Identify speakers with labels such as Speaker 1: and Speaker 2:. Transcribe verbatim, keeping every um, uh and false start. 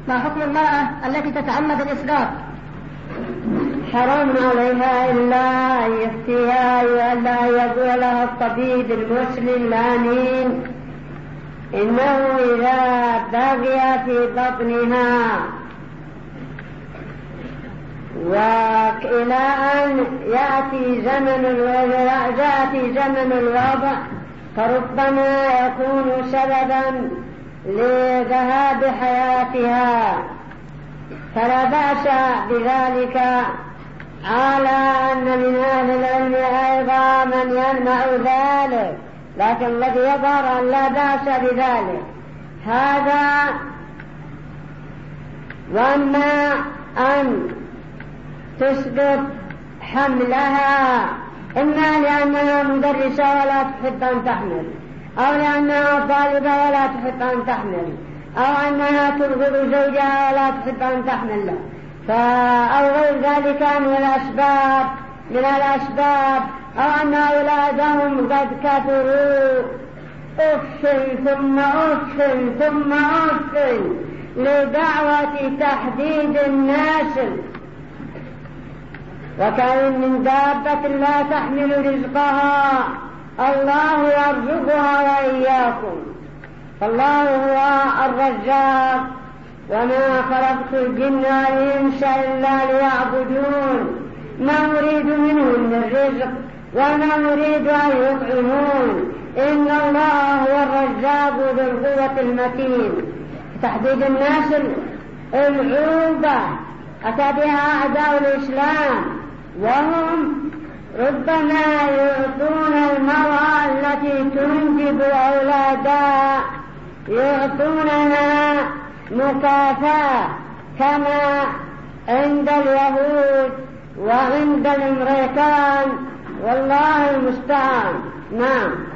Speaker 1: ما حكم المرأة التي تتعمد الإسقاط؟
Speaker 2: حرام عليها إلا أن يفتيها وألا يقول لها الطبيب المسلم الأمين إنه إذا بقي في بطنها وإلى أن يأتي زمن يأتي زمن الوضع فربما يكون سببا لذهاب حياتها، فلا بأس بذلك، على أن من أهل العلم أيضا من يمنع ذلك، لكن الذي يظهر أن لا بأس بذلك هذا. وأما أن تسقط حملها إما لأنها مدرسة ولا تحب أن تحمل، أو لأنها طالبة ولا تحب أن تحمل، أو أنها ترغب زوجها ولا تحب أن تحمل له، أو غير ذلك من الأسباب من الأسباب أو أن أولادهم قد كثروا أف ثم أف ثم أف لدعوة تحديد النسل. وكان من دابة لا تحمل رزقها الله يرزقها وإياكم، فالله هو الرزاق، وما خلقت الجن والإنس إلا ليعبدون، ما أريد منهم من رزق وما أريد أن يطعمون، إن الله هو الرزاق ذو القوة المتين. تحديد النسل العوبة أتى بها أعداء الإسلام، وهم ربما يعطون المرأة التي تنجب أولادها يعطونها مكافأة كما عند اليهود وعند الأمريكان، والله المستعان. نعم.